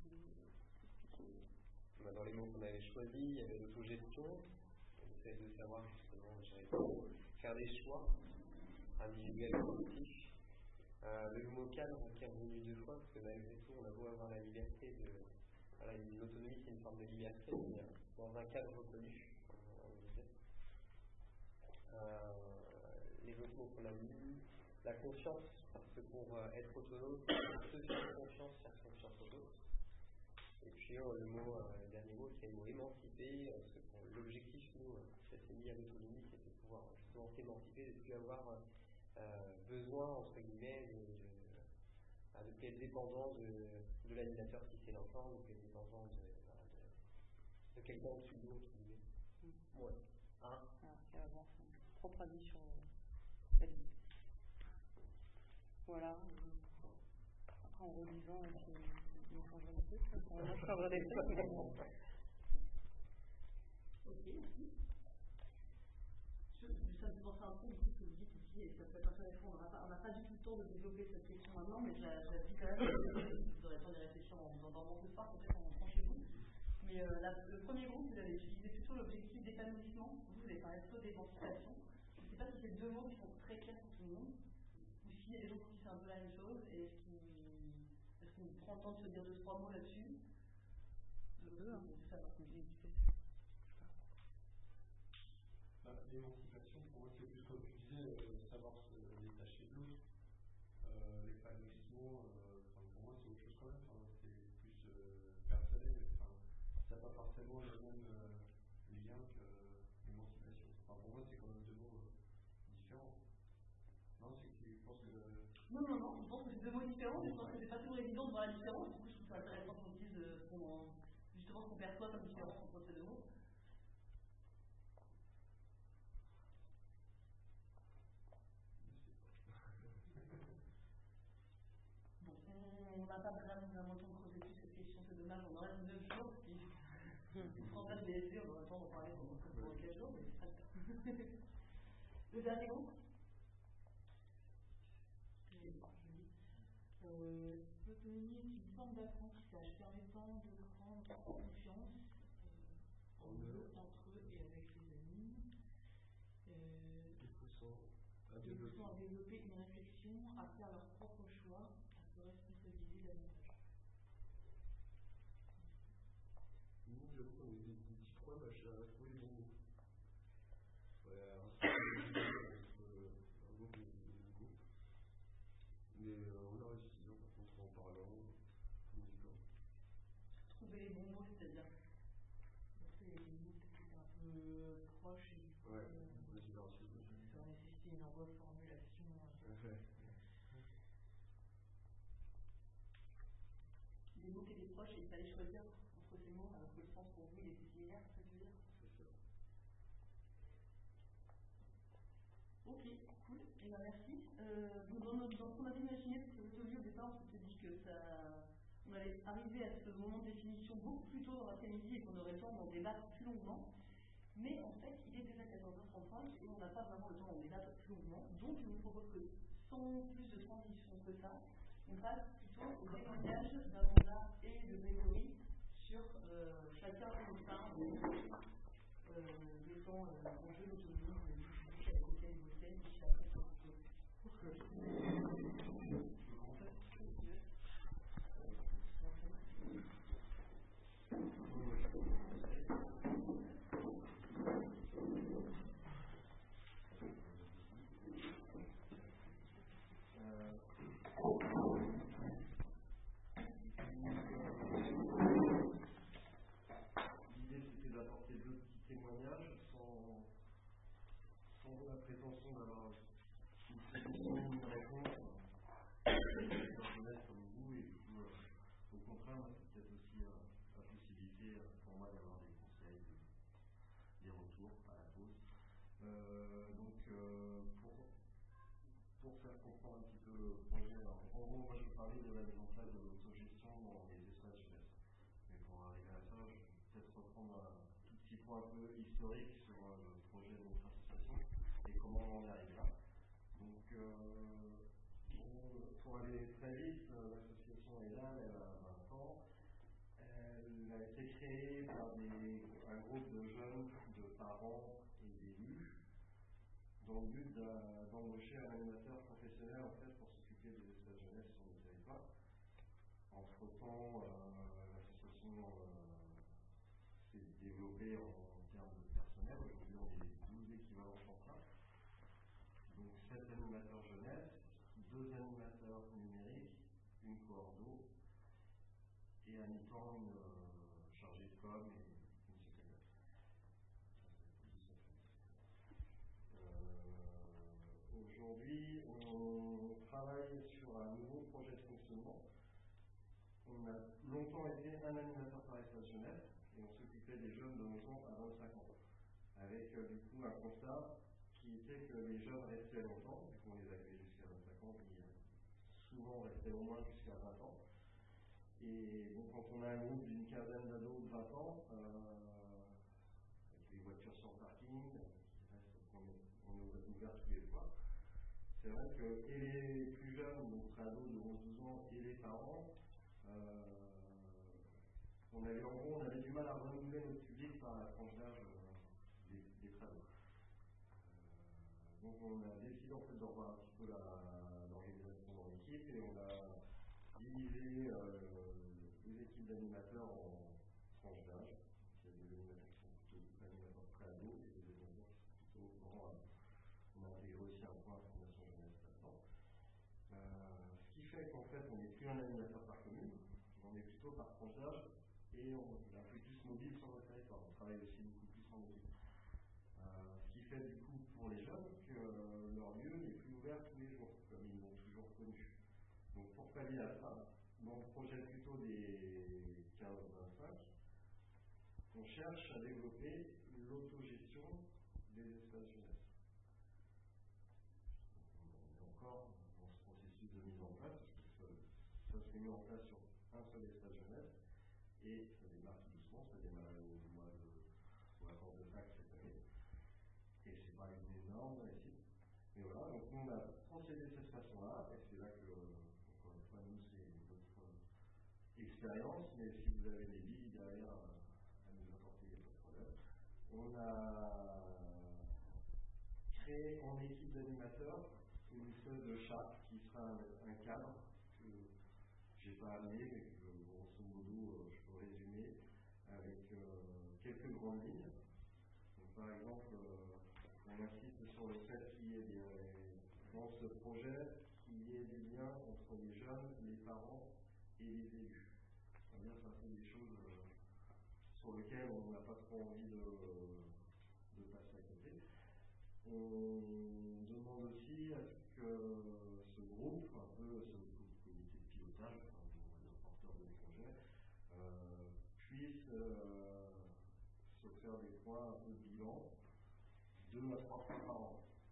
Speaker 4: dans les mots qu'on avait choisis, il y avait l'autogestion. On essaie de savoir justement faire des choix individuels et collectifs. Le mot cadre qui est revenu deux fois, parce que malgré tout, on a beau avoir la liberté de. Voilà, l'autonomie, c'est une forme de liberté, mais dans un cadre reconnu, on disait. Les autres mots qu'on a mis, la confiance, parce que pour être autonome, se faire confiance aux autres. Et puis le dernier mot, c'est le mot émanciper, parce que l'objectif, nous, c'était lié à l'autonomie, c'était de pouvoir justement s'émanciper, de ne plus avoir besoin, entre guillemets, de ne plus être dépendant de l'animateur si c'est l'enfant, de ne plus être dépendant de quelqu'un au-dessus de nous, entre guillemets. Ouais.
Speaker 6: Alors, c'est avoir son propre avis sur la vie. Voilà. Après, en relisant, on change un peu, on va savoir des trucs.
Speaker 1: Ok, merci. Ça me fait penser un peu du coup ce que vous dites ici, et ça peut être intéressant. On n'a pas pas du tout le temps de développer cette question maintenant, mais je la dis quand même, vous aurez le temps d'y réfléchir en dormant ce soir, peut-être en rentrant chez vous. Mais le premier groupe, vous avez utilisé plutôt l'objectif d'épanouissement, vous avez parlé plutôt d'émancipation. Je ne sais pas si c'est deux mots qui sont très clairs pour tout le monde, ou s'il y a des gens qui disent un peu la même chose, et est-ce qu'on prend le temps de se dire 2-3 mots là-dessus?
Speaker 3: L'émancipation, pour moi, c'est plus comme tu disais, savoir se détacher de l'autre. L'épanouissement, pour moi, c'est autre chose quand même. C'est plus personnel. Ça n'a pas forcément le même lien que l'émancipation. Pour moi, c'est quand même deux mots différents. Non, c'est que je pense que.
Speaker 1: Non, je pense que c'est deux mots différents, mais je pense que c'est pas toujours évident de voir la différence. Du coup, je trouve ça intéressant qu'on dise justement ce qu'on perçoit comme différence entre ces deux mots. On n'a pas vraiment le temps de creuser plus cette question, c'est dommage, on aurait 9 jours, puis une trentaine d'essais, on aurait le temps d'en parler pendant 4 jours, mais c'est pas le cas. Le dernier groupe
Speaker 7: L'autonomie est une forme d'apprentissage permettant de prendre confiance entre eux et avec les amis, et poussant à développer une réflexion, à faire leurs propres choix, à se responsabiliser davantage.
Speaker 5: Nous, j'avoue qu'on a eu des petits problèmes à trouver les bons mots. Un groupe de groupe. Mais on a réussi, par contre, en parlant, communiquant.
Speaker 1: Trouver les bons mots, c'est-à-dire
Speaker 7: C'est des mots peut-être un peu proches et
Speaker 5: ouais,
Speaker 7: ça nécessite une reformulation.
Speaker 1: Des mots qui étaient proches et il fallait choisir entre ces mots, alors que le sens pour vous il était similaire, c'est ça que je veux dire?
Speaker 5: C'est ça.
Speaker 1: Ok, cool, et bien merci. Dans ce qu'on avait imaginé, parce que l'autonomie au départ, on s'était dit que on allait arriver à ce moment de définition beaucoup plus tôt dans l'après-midi et qu'on aurait le temps d'en débattre plus longuement. Mais en fait, il est déjà 14h35 et on n'a pas vraiment le temps d'en débattre plus longuement. Donc, je vous propose que, sans plus de transition que ça, on passe plutôt au témoignage d'Amanda et de Grégory sur chacun une part des temps en jeu d'autonomie avec lequel ils bossaient, et puis après,
Speaker 3: L'idée, c'était d'apporter deux petits témoignages sans la prétention d'avoir une solution ou une réponse personnelle comme vous, et du coup, au contraire, c'est peut-être aussi la possibilité pour moi d'avoir des conseils, des retours à la pause. Pour faire comprendre un petit peu le projet, alors, en gros, moi je parlais de la mise en place de l'autogestion dans les espaces jeunesse. Mais pour arriver à ça, je vais peut-être reprendre un tout petit point un peu historique sur le projet de notre association et comment on en est arrivé là. Donc, pour aller très vite, l'association est là, elle a 20 ans. Elle a été créée par un groupe de jeunes, de parents et d'élus, dans le but d'embaucher un animateur professionnel en fait, pour s'occuper des espaces jeunesse sur le territoire. Entre-temps, l'association s'est développée en termes de personnel. Aujourd'hui, on est 12 équivalents temps plein. Donc 7 animateurs jeunesse, 2 animateurs numériques, une coordo et à mi-temps une chargée de com et une secrétaire. Aujourd'hui, on travaille sur un nouveau projet de fonctionnement. On a longtemps été un animateur par espace jeunesse et on s'occupait des jeunes de 11 ans à 25 ans. Avec du coup un constat qui était que les jeunes restaient longtemps, vu qu'on les accueillait jusqu'à 25 ans, puis souvent restaient au moins jusqu'à 20 ans. Et donc quand on a un groupe d'une quinzaine d'ados de 20 ans, avec les voitures sur le parking, on est ouvert tous les soirs, c'est vrai que et les plus jeunes, donc ados de 11-12 ans, et les parents, on avait du mal à renouveler notre public par la tranche d'âge des trados. Donc on a décidé en fait de revoir un petit peu l'organisation dans l'équipe et on a divisé les équipes d'animateurs en tranches d'âge. Il y a des animateurs qui sont plutôt animateurs pré-ados et des animateurs qui sont plutôt grands ados. On a intégré aussi un point formation jeunesse là-dedans. Ce qui fait qu'en fait on n'est plus un animateur par commune, on est plutôt par tranche d'âge et on est un peu plus mobile sur le territoire. On travaille aussi beaucoup plus en mobile. Ce qui fait du coup pour les jeunes que leur lieu n'est plus ouvert tous les jours, comme ils l'ont toujours connu. Donc pour pallier à ça, dans le projet plutôt des 15-25, on cherche à développer l'autogestion des espaces jeunesse. On est encore dans ce processus de mise en place, parce que ça se met en place sur un seul espace jeunesse, et ça démarre tout doucement, ça démarre au mois de vacances de Pâques cette année. Et c'est pas une énorme réussite. Mais voilà, donc nous on a procédé de cette façon-là, et c'est là que, encore une fois, nous c'est notre expérience, mais si vous avez des billes derrière à nous apporter, il n'y a pas de problème. On a créé en équipe d'animateurs une espèce de charte qui sera un cadre que j'ai pas amené, mais que grosso modo je peux résumer avec quelques grandes lignes. Donc, par exemple, on insiste sur le fait qu'il y ait dans ce projet qu'il y ait des liens entre les jeunes, les parents et les élus. C'est-à-dire que ça c'est des choses sur lesquelles on n'a pas trop envie de passer à côté. On demande aussi à ce que ce groupe, un peu ce comité de pilotage, on va dire porteur de projet, puisse se faire des points un peu bilan 2 à 3 fois par an.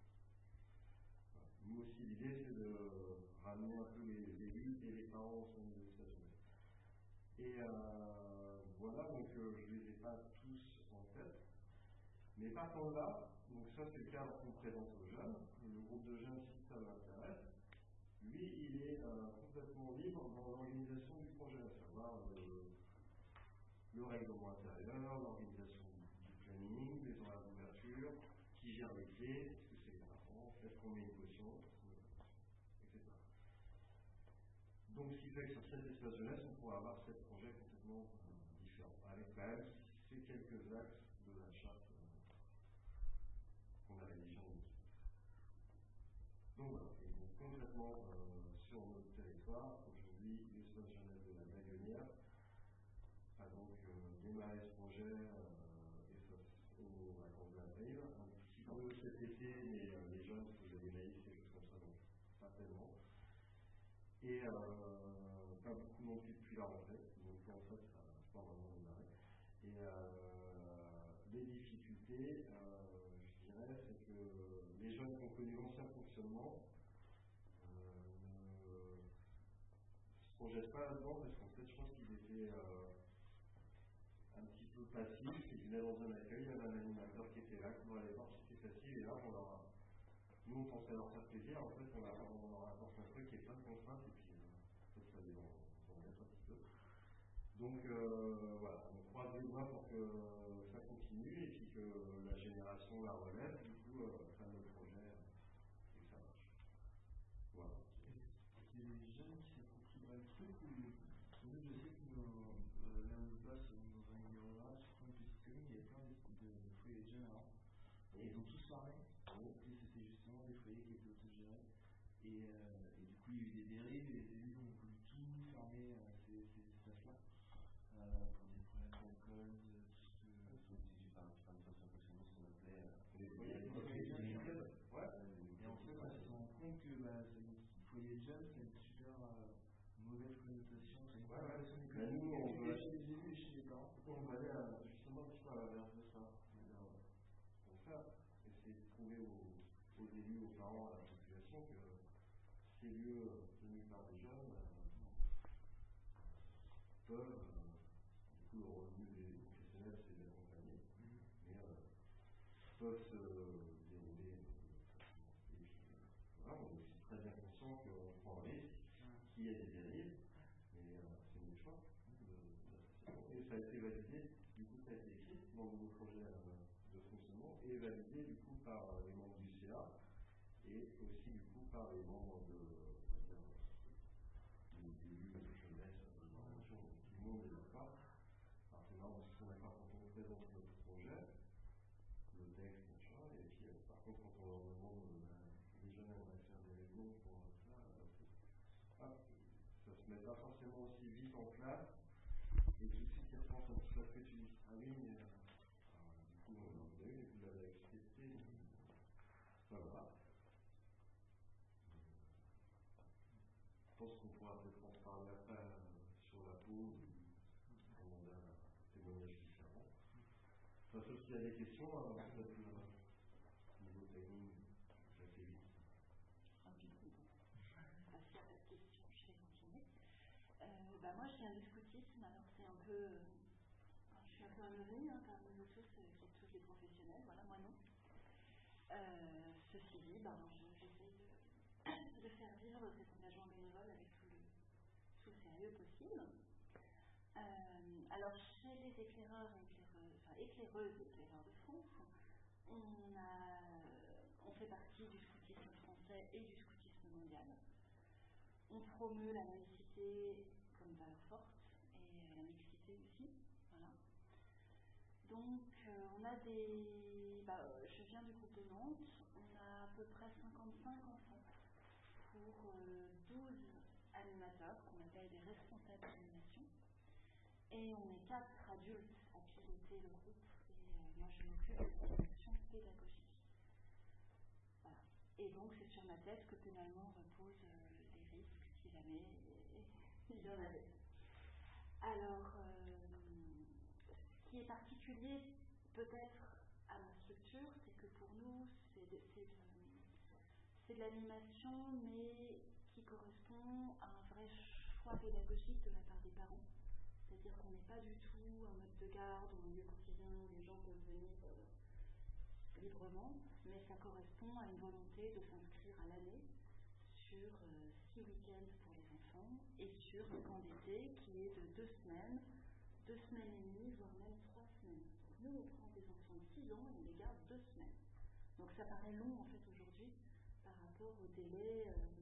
Speaker 3: Nous aussi, l'idée, c'est de ramener un peu les élus et les parents au sein des espaces jeunesse. Et voilà, donc je ne les ai pas tous en tête. Mais partant de là, donc ça c'est le cadre qu'on présente aux jeunes. Le groupe de jeunes, si ça l'intéresse, lui, il est complètement libre dans l'organisation du projet, à savoir le règlement intérieur, l'organisation du planning, les horaires d'ouverture, qui gère les clés, est-ce que c'est les parents, est-ce qu'on met une caution, etc. Donc ce qui fait que sur cet espace jeunesse, on pourra avoir 7 projets complètement différents, avec quand même ces quelques axes de la charte qu'on a rédigée en équipe. Donc voilà, et donc concrètement sur notre territoire, aujourd'hui, l'espace jeunesse de la Dragonnière a donc démarré ce projet aux vacances d'avril, un petit peu cet été, mais les jeunes faisaient des naïfs et choses comme ça, donc pas tellement. Et pas beaucoup non plus depuis la rentrée, donc en fait ça n'a pas vraiment démarré. Et les difficultés, je dirais, c'est que les jeunes qui ont connu l'ancien fonctionnement ne se projettent pas là-dedans parce qu'en fait je pense qu'ils étaient un petit peu passifs, ils venaient dans un accueil, il y avait un animateur qui était là, qui nous allait voir si c'était facile, et là nous on pensait leur faire plaisir, en fait on leur apporte un truc qui est plein de contraintes et puis ça les embête un petit peu. Donc voilà, on croise les doigts pour que ça continue et puis que la génération la relève, du coup prenne le projet et que ça marche. Voilà.
Speaker 5: C'est les jeunes qui s'approprient le truc ou je sais que là où je passe dans un milieu rural, surtout une petite commune, il y a plein de foyers de jeunes avant. Et ils ont tous parlé. Et c'était justement des foyers qui étaient autogérés. Et du coup, il y a eu des dérives et les élus ont voulu tout fermer ces espaces-là. Pour des problèmes d'alcool, tout ce que. Tu parles de façon fonctionnement, ce qu'on appelait les foyers de jeunes. Ouais. Et en fait, on se rend compte que les foyers de jeunes, c'est une super mauvaise connotation. C'est une connotation
Speaker 3: nous, on veut
Speaker 5: chez les élus et chez les parents.
Speaker 3: On va aller justement un petit peu à l'inverse de ça. On va faire, essayer de prouver aux élus, aux parents, à la population que ces lieux tenus par des jeunes peuvent, du coup, le revenu des professionnels, c'est d'accompagner, mais peuvent se dérouler facilement. Et puis, voilà, on qu'il y a des dérives, mais c'est mon choix de l'association. Et ça a été validé, du coup ça a été écrit dans le nouveau projet de fonctionnement et validé du coup par les membres du CA et aussi du coup par les membres de l'élus de jeunesse, de l'orientation, tout le monde est d'accord. Alors c'est marrant parce qu'on est d'accord quand on présente notre projet, le texte, machin, et puis par contre quand on leur demande les jeunes aimeraient faire des réunions pour ça, ça se met pas forcément aussi vite en place, et tout de suite ils repensent un petit peu à ce que tu dis. Ah oui, mais du coup vous l'avez accepté, donc ça va. Je pense qu'on pourra peut-être en parler après sur la pause ou demander un témoignage différent. Enfin, sauf s'il y a des questions, peut-être niveau timing, ça fait vite.
Speaker 9: S'il n'y a pas de questions, je vais continuer. Moi, je viens du scoutisme, alors c'est un peu. Je suis un peu amusée, parmi nous tous, qui êtes tous les professionnels, voilà, moi non. Ceci dit, j'essaie de faire vivre cet engagement bénévole avec tout le sérieux possible. Alors, chez les éclaireurs et éclaireuses de France, on fait partie du scoutisme français et du scoutisme mondial. On promeut la laïcité comme valeur forte et la mixité aussi. Voilà. Donc, on a je viens du groupe de Nantes, on a à peu près 55 enfants pour 12 animateurs qu'on appelle des responsables d'animation. Et on est 4 adultes à piloter le groupe et moi je m'occupe de la direction pédagogique. Voilà. Et donc c'est sur ma tête que pénalement reposent les risques si jamais il y en avait. Alors, ce qui est particulier peut-être à ma structure, c'est que pour nous c'est de l'animation mais qui correspond à un vrai choix pédagogique de la part des parents. C'est-à-dire qu'on n'est pas du tout un mode de garde ou un lieu quotidien où les gens peuvent venir librement, mais ça correspond à une volonté de s'inscrire à l'année sur 6 week-ends pour les enfants et sur un camp d'été qui est de 2 semaines, 2 semaines et demie, voire même 3 semaines. Donc nous, on prend des enfants de 6 ans et on les garde 2 semaines. Donc ça paraît long en fait aujourd'hui par rapport au délai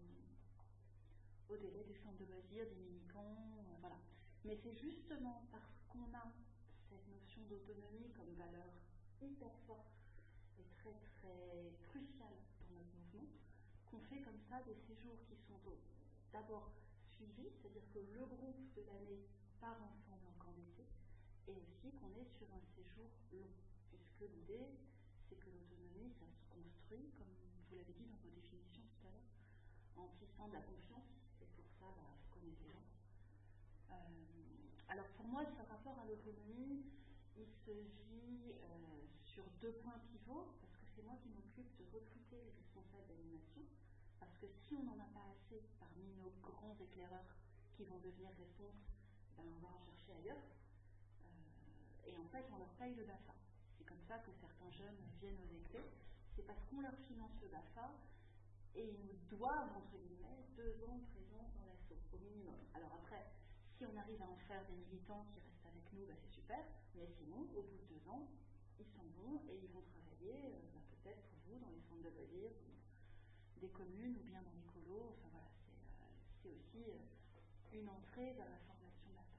Speaker 9: des centres de loisirs, des mini-camps, voilà. Mais c'est justement parce qu'on a cette notion d'autonomie comme valeur hyper forte et très très cruciale dans notre mouvement qu'on fait comme ça des séjours qui sont d'abord suivis, c'est-à-dire que le groupe de l'année part ensemble en camp d'été, et aussi qu'on est sur un séjour long, puisque l'idée c'est que l'autonomie ça se construit, comme vous l'avez dit dans vos définitions tout à l'heure, en tissant de la confiance, et pour ça vous connaissez les gens. Alors pour moi, ce rapport à l'autonomie, il se vit sur 2 points pivots, parce que c'est moi qui m'occupe de recruter les responsables d'animation, parce que si on n'en a pas assez parmi nos grands éclaireurs qui vont devenir responsables, on va en chercher ailleurs, et en fait on leur paye le BAFA. C'est comme ça que certains jeunes viennent aux éclés, c'est parce qu'on leur finance le BAFA, et ils nous doivent, entre guillemets, 2 ans de présence dans l'assaut, au minimum. Alors après, si on arrive à en faire des militants qui restent avec nous, c'est super, mais sinon, au bout de 2 ans, ils s'en vont et ils vont travailler peut-être pour vous dans les centres de loisirs des communes ou bien dans les colos. Enfin voilà, c'est aussi une entrée vers la formation data.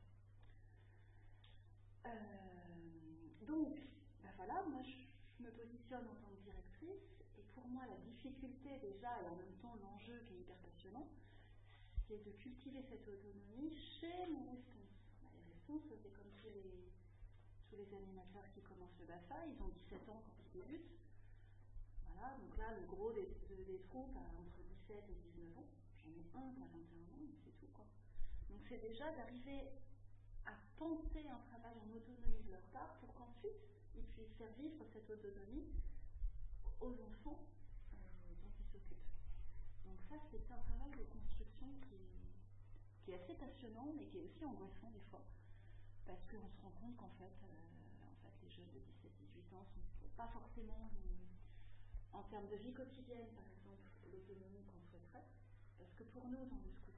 Speaker 9: Donc, voilà, moi je me positionne en tant que directrice et pour moi la difficulté déjà et en même temps l'enjeu qui est hyper passionnant, c'est de cultiver cette autonomie chez les responsables. Les responsables, c'est comme tous les animateurs qui commencent le BAFA, ils ont 17 ans quand ils débutent. Voilà, donc là, le gros des troupes a entre 17 et 19 ans. J'en ai un qui a 21 ans, mais c'est tout, quoi. Donc c'est déjà d'arriver à penser un travail en autonomie de leur part pour qu'ensuite, ils puissent faire vivre cette autonomie aux enfants dont ils s'occupent. Donc ça, c'est un travail de construction qui est assez passionnant, mais qui est aussi angoissant des fois. Parce qu'on se rend compte qu'en fait, les jeunes de 17-18 ans ne sont pas forcément, en termes de vie quotidienne, par exemple, l'autonomie qu'on souhaiterait. Parce que pour nous, dans le scoutisme,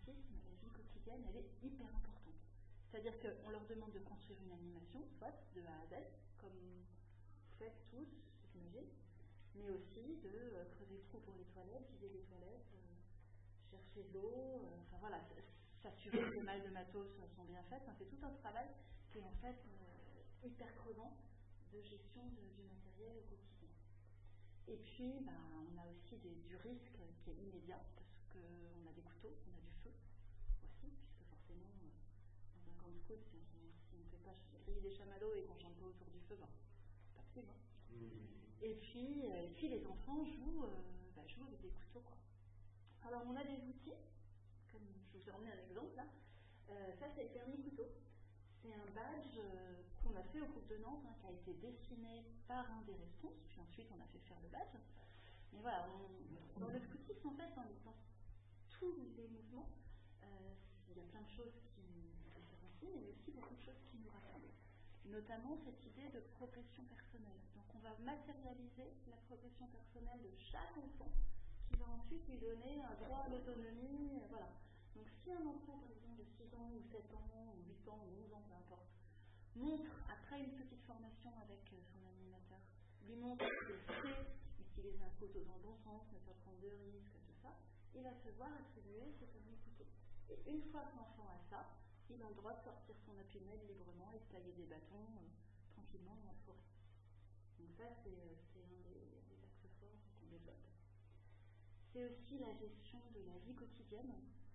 Speaker 9: graphisme, la vie quotidienne, elle est hyper importante. C'est-à-dire qu'on leur demande de construire une animation, soit de A à Z, comme vous faites tous, j'imagine, mais aussi de creuser le trou pour les toilettes, vider les toilettes, chercher de l'eau, enfin voilà, s'assurer que les malles de matos sont bien faites. Enfin, c'est tout un travail qui est en fait hyper crevant de gestion du matériel au quotidien. Et puis, on a aussi du risque qui est immédiat, parce qu'on a des couteaux, on a du feu aussi, puisque forcément, dans un camp de scout, si on ne fait pas griller des chamallows et qu'on ne chante pas autour du feu, c'est pas possible. Et puis les enfants jouent avec des couteaux, quoi. Alors, on a des outils, comme je vous ai emmené un exemple là. Ça, c'est le permis couteau. C'est un badge qu'on a fait au groupe de Nantes, qui a été dessiné par un des responsables, puis ensuite on a fait faire le badge. Mais voilà, dans le scoutisme, en fait, dans tous les mouvements, il y a plein de choses qui nous différencient, mais il y a aussi beaucoup de choses qui nous rassemblent. Notamment cette idée de progression personnelle. Donc on va matérialiser la progression personnelle de chaque enfant, qui va ensuite lui donner un droit à l'autonomie, voilà. Donc si un enfant, par exemple, de 6 ans, ou 7 ans, ou 8 ans, ou 11 ans, peu importe, montre, après une petite formation avec son animateur, lui montre qu'il sait utiliser un couteau dans le bon sens, ne pas prendre de risques, tout ça, il va se voir attribuer ce fameux couteau. Et une fois que l'enfant a ça, il a le droit de sortir son appui-mail librement et de tailler des bâtons tranquillement dans la forêt. Donc ça, c'est un des axes forts qu'on développe. C'est aussi la gestion de la vie quotidienne.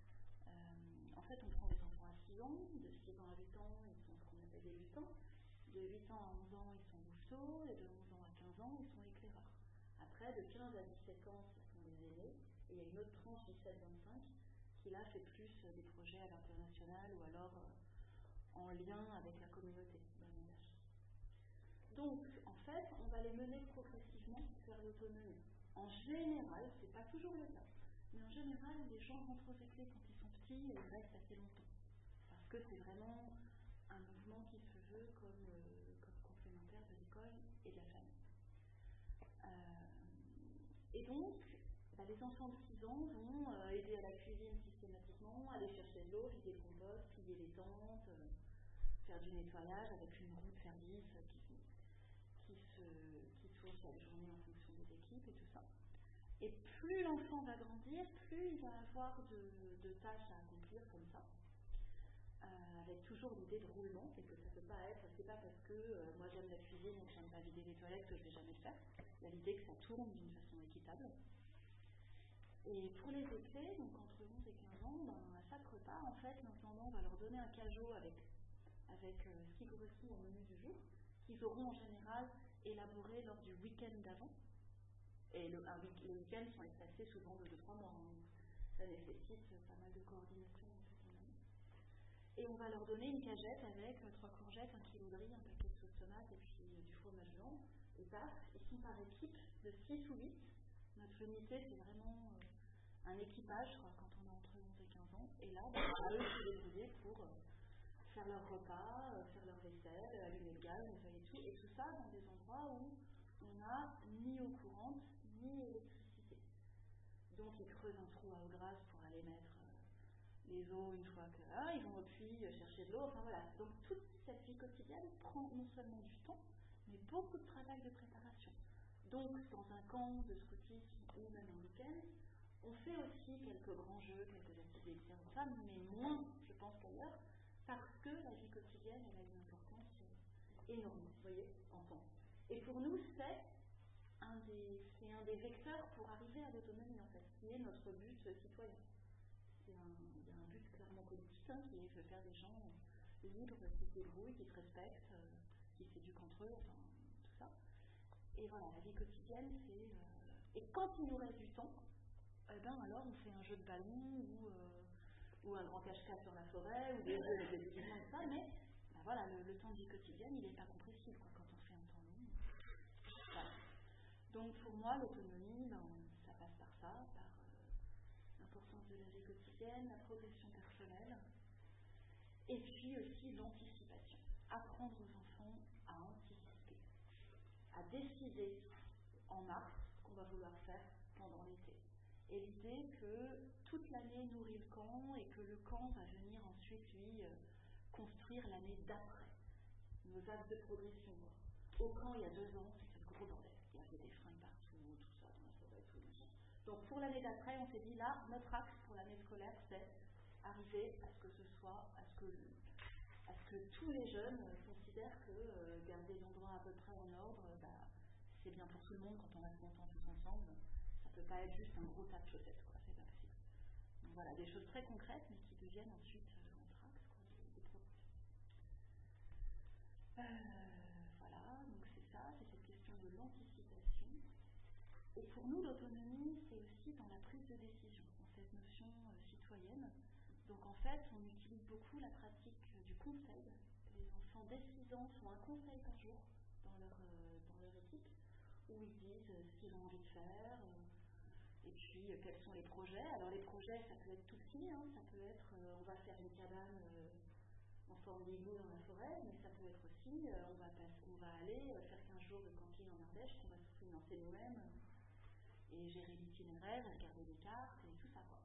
Speaker 9: En fait, on prend des enfants à 6 ans, de 6 ans à 8 ans, ils sont ce qu'on appelle des débutants. De 8 ans à 11 ans, ils sont bouffeteaux, et de 11 ans à 15 ans, ils sont éclaireurs. Après, de 15 à 17 ans, ce sont les aînés, et il y a une autre tranche 17-25 qui là fait plus des projets à l'international ou alors en lien avec la communauté dans le village. Donc, en fait, on va les mener progressivement vers l'autonomie. En général, c'est pas toujours le cas, mais en général, les gens rentrent aux éclés quand ils sont petits et ils restent assez longtemps. Parce que c'est vraiment un mouvement qui se veut comme complémentaire de l'école et de la famille. Et donc, les enfants de 6 ans vont aider à la cuisine systématiquement, aller chercher de l'eau, vider le compost, plier les tentes, faire du nettoyage avec une roue de service qui tourne chaque journée en fonction des équipes et tout ça. Et plus l'enfant va grandir, plus il va avoir de tâches à accomplir comme ça, avec toujours l'idée de roulement, et que ça ne peut pas être, c'est pas parce que moi j'aime la cuisine et que j'aime pas vider les toilettes que je ne vais jamais le faire. Il y a l'idée que ça tourne d'une façon équitable. Et pour les éclés, donc entre 11 et 15 ans, à chaque repas, en fait, l'intendant va leur donner un cajot avec ce qui correspond au menu du jour, qu'ils auront en général élaboré lors du week-end d'avant. Et les week-ends sont espacés souvent de 2-3 mois. Ça nécessite pas mal de coordination. Et on va leur donner une cagette avec 3 courgettes, 1 kilo de riz, un paquet de sauce tomate et puis du fromage blanc. Et paf, ils sont par équipe de 6 ou 8. Notre unité, c'est vraiment un équipage, je crois, quand on est entre 11 et 15 ans. Et là, on va eux se débrouiller pour faire leur repas, faire leur vaisselle, allumer le gaz, nettoyer tout. Et tout ça dans des endroits où on n'a ni eau courante, ni électricité. Donc, ils creusent un trou à eau grasse pour aller mettre les eaux une fois que ils vont au puits chercher de l'eau. Enfin voilà. Donc, toute cette vie quotidienne prend non seulement du temps, mais beaucoup de travail de préparation. Donc, dans un camp de scoutisme ou même en week-end, on fait aussi quelques grands jeux, quelques activités externes, mais moins, je pense, qu'ailleurs, parce que la vie quotidienne, elle a une importance énorme, vous voyez, en temps. Et pour nous, c'est un des vecteurs pour arriver à l'autonomie, en fait, qui est notre but citoyen. Il y a un but clairement politique, qui est de faire des gens libres, qui se débrouillent, qui se respectent, qui s'éduquent entre eux, enfin, tout ça. Et voilà, la vie quotidienne, c'est... Et quand il nous reste du temps, alors on fait un jeu de ballon ou un grand cache-cache sur la forêt ou des jeux de déguisement de ça, mais voilà, le temps de vie quotidienne, il n'est pas compressible quand on fait un temps long. Voilà. Donc pour moi, l'autonomie, ça passe par ça, par l'importance de la vie quotidienne, la progression personnelle, et puis aussi l'anticipation. Apprendre aux enfants à anticiper, à décider en mars ce qu'on va vouloir faire pendant l'été. Et l'idée que toute l'année nourrit le camp et que le camp va venir ensuite, lui, construire l'année d'après, nos axes de progression. Au camp, il y a 2 ans, c'était le gros bordel. Il y avait des fringues partout, tout ça, dans la forêt, tout ça. Donc pour l'année d'après, on s'est dit là, notre axe pour l'année scolaire, c'est arriver à ce que ce soit, à ce que tous les jeunes considèrent que garder l'endroit à peu près en ordre, c'est bien pour tout le monde quand on reste contents tous ensemble. Ça peut pas être juste un gros tas de chaussettes, quoi. C'est pas possible. Donc voilà, des choses très concrètes, mais qui deviennent ensuite notre axe, quoi, de progression. Voilà, donc c'est ça, c'est cette question de l'anticipation. Et pour nous, l'autonomie, c'est aussi dans la prise de décision, dans cette notion citoyenne. Donc en fait, on utilise beaucoup la pratique du conseil. Les enfants dès 6 ans font un conseil par jour dans leur équipe, où ils disent ce qu'ils ont envie de faire, et puis quels sont les projets. Alors les projets, ça peut être tout petit, ça peut être on va faire une cabane en forme d'igloo dans la forêt, mais ça peut être aussi on va aller faire 15 jours de camping en Ardèche qu'on va se financer nous-mêmes, et gérer l'itinéraire, regarder les cartes, et tout ça, quoi.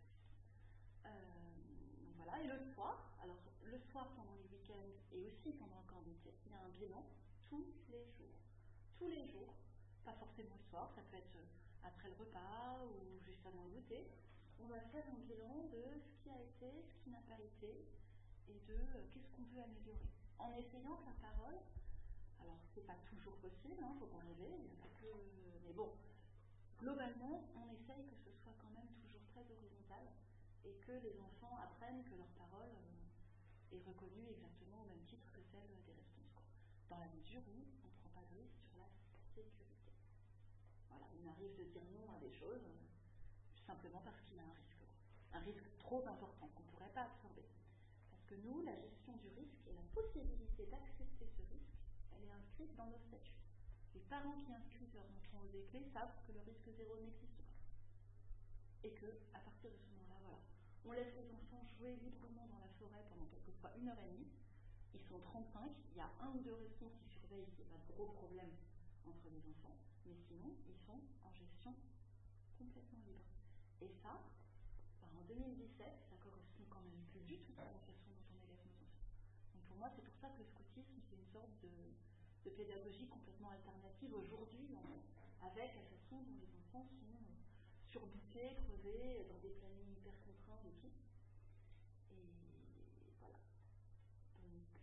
Speaker 9: Donc voilà, et le soir pendant les week-ends et aussi pendant le camp d'été, il y a un bilan tous les jours, pas forcément le soir, ça peut être après le repas ou juste avant le goûter. On va faire un bilan de ce qui a été, ce qui n'a pas été, et de qu'est-ce qu'on peut améliorer. En essayant que la parole, alors c'est pas toujours possible, faut pas rêver, il n'y a pas que, mais bon, globalement, on essaye que ce soit quand même toujours très horizontal et que les enfants apprennent que leur parole est reconnue exactement au même titre que celle des responsables, dans la mesure où on ne prend pas de risque sur la sécurité. Voilà, il m'arrive de dire non à des choses simplement parce qu'il y a un risque trop important qu'on ne pourrait pas absorber. Parce que nous, la gestion du risque et la possibilité d'accepter ce risque, elle est inscrite dans nos statuts. Les parents qui inscrivent leurs enfants aux éclés savent que le risque zéro n'existe pas. Et que, à partir de ce moment-là, voilà, on laisse les enfants jouer librement dans la forêt pendant quelquefois 1h30. Ils sont 35, il y a 1 ou 2 responsables qui surveillent, il n'y a pas de gros problème entre les enfants, mais sinon, ils sont en gestion complètement libre. Et ça, en 2017, ça correspond quand même plus du tout à la façon dont on élève nos enfants. Donc pour moi, c'est pour ça que le scoutisme, c'est une sorte de pédagogie complètement alternative aujourd'hui, avec la façon dont les enfants sont surbookés, crevés, dans des plannings hyper contraints et tout. Et voilà. Donc,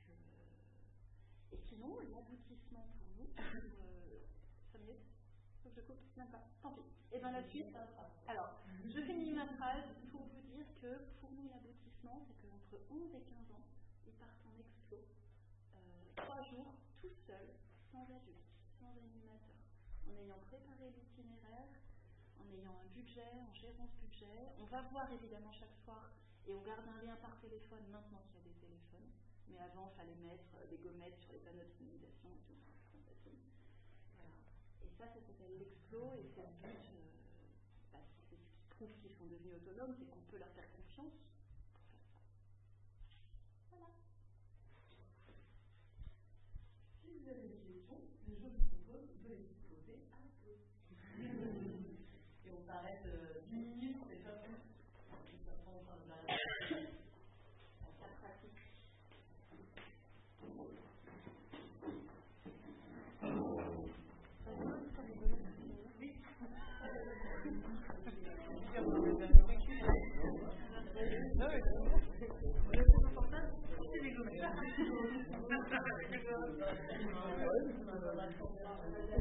Speaker 9: et sinon, l'aboutissement pour nous, 5 minutes, faut que je coupe, même pas, tant pis. Et bien la suite, alors, je finis ma phrase pour vous dire que pour nous, l'aboutissement, c'est qu'entre 11 et 15 ans, ils partent en explo, 3 jours, tout seuls, sans adulte, sans animateur, en ayant préparé l'itinéraire, en ayant un budget, en gérant ce budget. On va voir évidemment chaque soir et on garde un lien par téléphone maintenant qu'il y a des téléphones. Mais avant, il fallait mettre des gommettes sur les panneaux de signalisation et tout. Voilà. Et ça s'appelle l'explo et c'est le but, c'est ce qui prouve qu'ils sont devenus autonomes, c'est qu'on peut leur faire confiance pour faire ça. Voilà.
Speaker 1: Si vous avez des questions, je vous propose de les poser à tous. Et on s'arrête 10 minutes, c'est pas plus. Ça prend en train de la pratique. Oui.